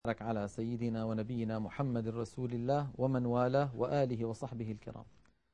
بارك على سيدنا ونبينا محمد رسول الله ومن والاه وآله وصحبه الكرام.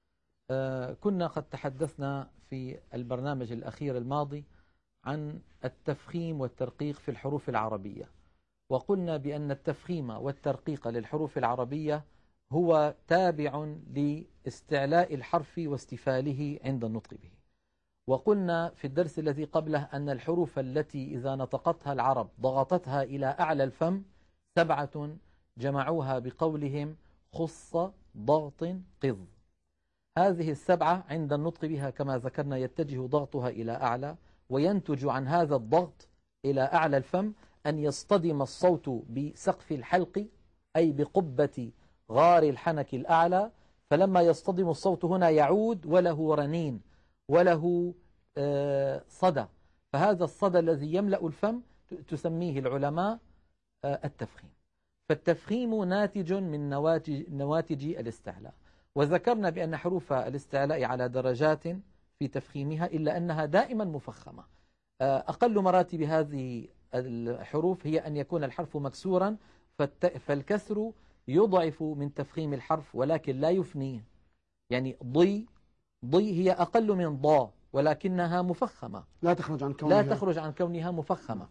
كنا قد تحدثنا في البرنامج الأخير الماضي عن التفخيم والترقيق في الحروف العربية، وقلنا بأن التفخيم والترقيق للحروف العربية هو تابع لاستعلاء الحرف واستفاله عند النطق به. وقلنا في الدرس الذي قبله أن الحروف التي إذا نطقتها العرب ضغطتها إلى أعلى الفم 7 جمعوها بقولهم خص ضغط قض. هذه 7 عند النطق بها كما ذكرنا يتجه ضغطها إلى أعلى، وينتج عن هذا الضغط إلى أعلى الفم أن يصطدم الصوت بسقف الحلق أي بقبة غار الحنك الأعلى، فلما يصطدم الصوت هنا يعود وله رنين وله صدى، فهذا الصدى الذي يملأ الفم تسميه العلماء التفخيم. فالتفخيم ناتج من نواتج الاستعلاء، وذكرنا بأن حروف الاستعلاء على درجات في تفخيمها إلا أنها دائما مفخمة. أقل مراتب هذه الحروف هي أن يكون الحرف مكسورا، فالكسر يضعف من تفخيم الحرف ولكن لا يفنيه. يعني ضي هي أقل من ضا ولكنها مفخمة، لا تخرج عن كونها مفخمة.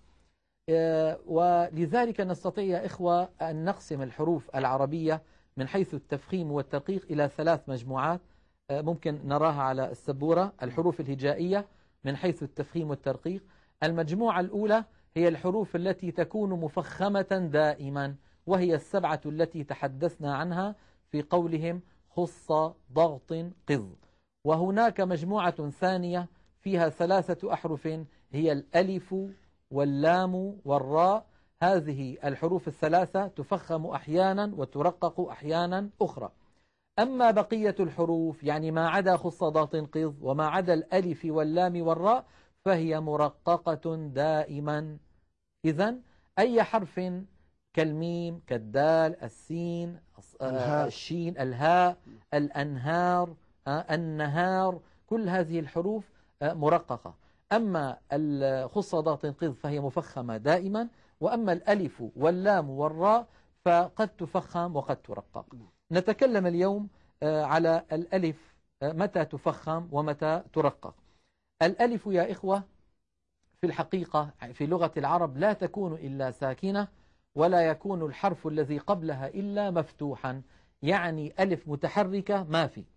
ولذلك نستطيع يا إخوة أن نقسم الحروف العربية من حيث التفخيم والترقيق إلى 3 مجموعات ممكن نراها على السبورة. الحروف الهجائية من حيث التفخيم والترقيق. المجموعة الأولى هي الحروف التي تكون مفخمة دائما، وهي 7 التي تحدثنا عنها في قولهم خص ضغط قض. وهناك مجموعة ثانية فيها 3 أحرف هي الألف واللام والراء. هذه الحروف ال3 تفخم أحيانا وترقق أحيانا أخرى. أما بقية الحروف يعني ما عدا خص ضغط قض وما عدا الألف واللام والراء فهي مرققة دائما. إذن أي حرف كالميم كالدال السين الشين الهاء الأنهار النهار كل هذه الحروف مرققة. أما الخص ضغط قض فهي مفخمة دائما، وأما الألف واللام والراء فقد تفخم وقد ترقق. نتكلم اليوم على الألف متى تفخم ومتى ترقق. الألف يا إخوة في الحقيقة في لغة العرب لا تكون إلا ساكنة، ولا يكون الحرف الذي قبلها إلا مفتوحا. يعني ألف متحركة ما في،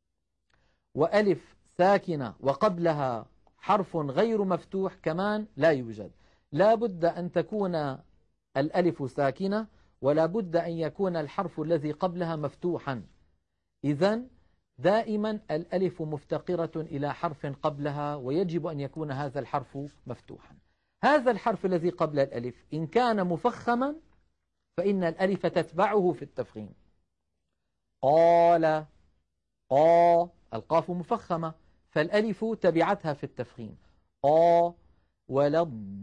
وألف ساكنة وقبلها حرف غير مفتوح كمان لا يوجد. لا بد أن تكون الألف ساكنة، ولا بد أن يكون الحرف الذي قبلها مفتوحا. إذن دائما الألف مفتقرة إلى حرف قبلها، ويجب أن يكون هذا الحرف مفتوحا. هذا الحرف الذي قبل الألف إن كان مفخما فإن الألف تتبعه في التفخيم. قال القاف مفخمة فالألف تبعتها في التفخيم. ولا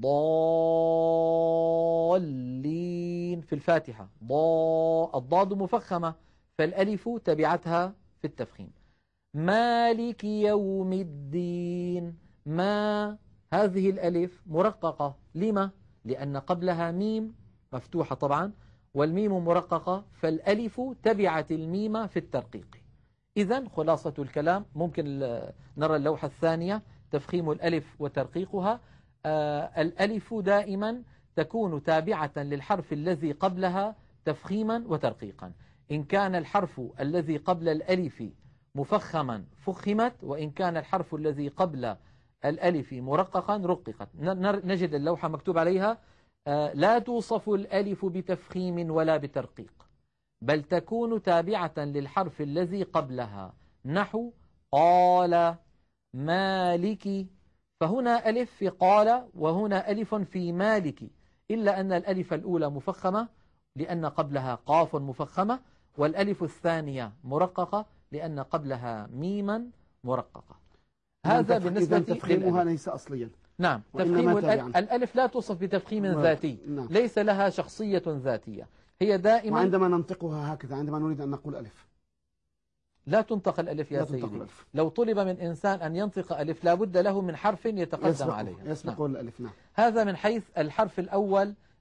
الضالين في الفاتحة. الضاد مفخمة فالألف تبعتها في التفخيم. مالك يوم الدين. ما هذه الألف مرققة. لما؟ لأن قبلها ميم مفتوحة طبعا، والميم مرققة فالألف تبعت الميم في الترقيق. إذن خلاصة الكلام ممكن نرى اللوحة الثانية تفخيم الألف وترقيقها. الألف دائما تكون تابعة للحرف الذي قبلها تفخيما وترقيقا. إن كان الحرف الذي قبل الألف مفخما فخمت، وإن كان الحرف الذي قبل الألف مرققا رققت. نجد اللوحة مكتوب عليها لا توصف الألف بتفخيم ولا بترقيق، بل تكون تابعة للحرف الذي قبلها، نحو قال مالك. فهنا ألف في قال وهنا ألف في مالك، إلا أن الألف الأولى مفخمة لأن قبلها قاف مفخمة، والألف الثانية مرققة لأن قبلها ميما مرققة. هذا بالنسبة تفخيمها ليس أصليا. نعم، تفخيم الألف لا توصف بتفخيم ذاتي. نعم. ليس لها شخصية ذاتية، هي دائما. وعندما ننطقها هكذا عندما نريد أن نقول ألف لا تنطق الألف يا سيدي. لو طلب من إنسان أن ينطق ألف لا بد له من حرف يتقدم عليها. يسبق الألف. نعم. هذا من حيث الحرف الأول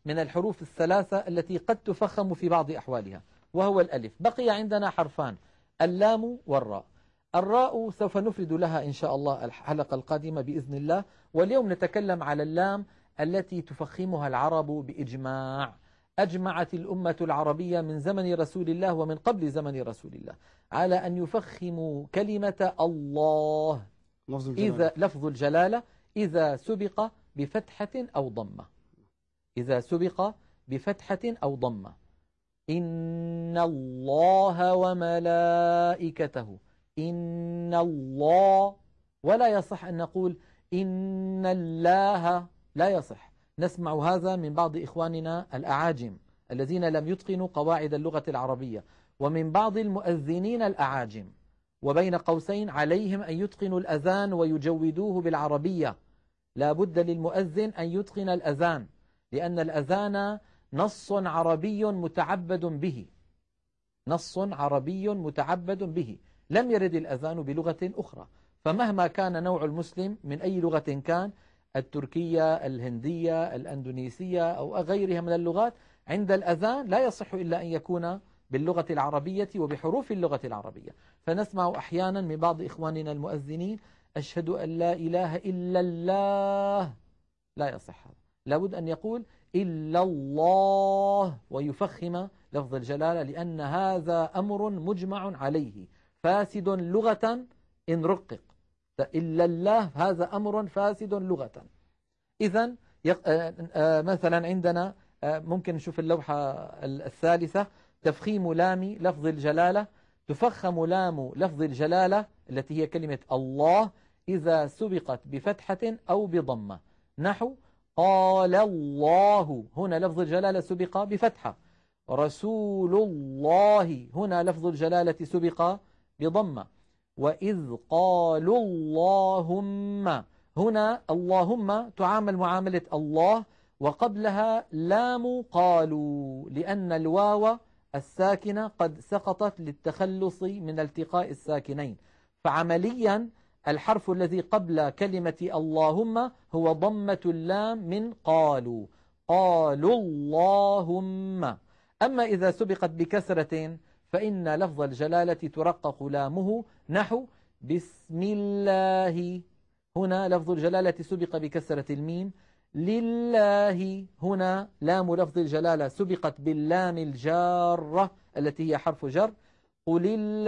من الحروف الثلاثة التي قد تفخم في بعض أحوالها، وهو الألف. بقي عندنا حرفان، اللام والراء. الراء سوف نفرد لها إن شاء الله الحلقة القادمة بإذن الله، واليوم نتكلم على اللام التي تفخمها العرب بإجماع. أجمعت الأمة العربية من زمن رسول الله ومن قبل زمن رسول الله على أن يفخموا كلمة الله إذا لفظ الجلالة إذا سبق بفتحة أو ضمة. إذا سبق بفتحة أو ضمة. إن الله وملائكته، إن الله، ولا يصح أن نقول إن الله، لا يصح. نسمع هذا من بعض إخواننا الأعاجم الذين لم يتقنوا قواعد اللغة العربية، ومن بعض المؤذنين الأعاجم، وبين قوسين عليهم أن يتقنوا الأذان ويجودوه بالعربية. لا بد للمؤذن أن يتقن الأذان، لأن الأذان نص عربي متعبد به، نص عربي متعبد به، لم يرد الأذان بلغة أخرى. فمهما كان نوع المسلم من أي لغة كان، التركية، الهندية، الأندونيسية أو غيرها من اللغات، عند الأذان لا يصح إلا أن يكون باللغة العربية وبحروف اللغة العربية. فنسمع أحيانا من بعض إخواننا المؤذنين أشهد أن لا إله إلا الله، لا يصح هذا. لابد أن يقول إلا الله ويفخم لفظ الجلالة، لأن هذا أمر مجمع عليه فاسد لغة إن رقق. إلا الله هذا أمر فاسد لغة. إذن مثلا عندنا ممكن نشوف اللوحة الثالثة، تفخيم لام لفظ الجلالة. تفخم لام لفظ الجلالة التي هي كلمة الله إذا سبقت بفتحة أو بضمة، نحو قال الله، هنا لفظ الجلالة سبق بفتحة. رسول الله، هنا لفظ الجلالة سبق بضمة. وإذ قالوا اللهم، هنا اللهم تعامل معاملة الله، وقبلها لام قالوا، لأن الواو الساكنة قد سقطت للتخلص من التقاء الساكنين. فعمليا الحرف الذي قبل كلمة اللهم هو ضمة اللام من قالوا، قالوا اللهم. أما إذا سبقت بكسرة فإن لفظ الجلالة ترقق لامه، نحو بسم الله، هنا لفظ الجلالة سبق بكسرة الميم. لله، هنا لام لفظ الجلالة سبقت باللام الجارة التي هي حرف جر. قل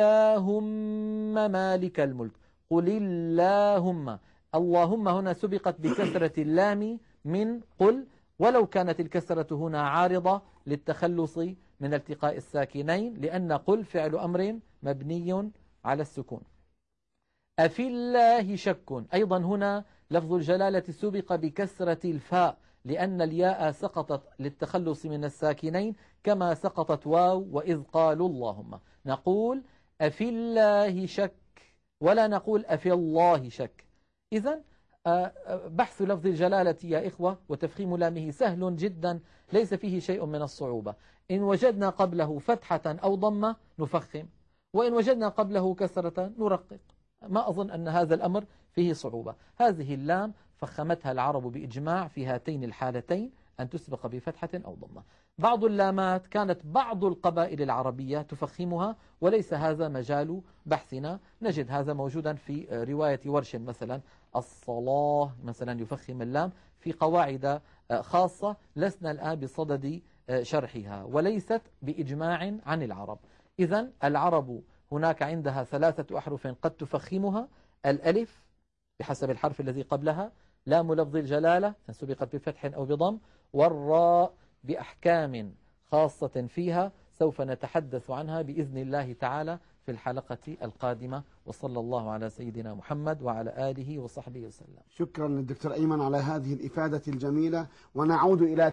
اللهم مالك الملك، قل اللهم. اللهم هنا سبقت بكسرة اللام من قل، ولو كانت الكسرة هنا عارضة للتخلص من التقاء الساكنين، لأن قل فعل أمر مبني على السكون. أفي الله شك، أيضا هنا لفظ الجلالة سبق بكسرة الفاء، لأن الياء سقطت للتخلص من الساكنين كما سقطت واو وإذ قالوا اللهم. نقول أفي الله شك، ولا نقول أفي الله شك. إذن بحث لفظ الجلالة يا إخوة وتفخيم لامه سهل جدا، ليس فيه شيء من الصعوبة. إن وجدنا قبله فتحة أو ضمة نفخم، وإن وجدنا قبله كسرة نرقق. ما أظن أن هذا الأمر فيه صعوبة. هذه اللام فخمتها العرب بإجماع في هاتين الحالتين، أن تسبق بفتحة أو ضمة. بعض اللامات كانت بعض القبائل العربية تفخمها، وليس هذا مجال بحثنا. نجد هذا موجودا في رواية ورش مثلا، الصلاة مثلا يفخم اللام في قواعد خاصة لسنا الآن بصدد شرحها، وليست بإجماع عن العرب. إذن العرب هناك عندها 3 أحرف قد تفخمها: الألف بحسب الحرف الذي قبلها، لام لفظ الجلالة سبقت بفتح أو بضم، والراء بأحكام خاصة فيها سوف نتحدث عنها بإذن الله تعالى في الحلقة القادمة. وصلى الله على سيدنا محمد وعلى آله وصحبه وسلم. شكرا للدكتور أيمن على هذه الإفادة الجميلة، ونعود إلى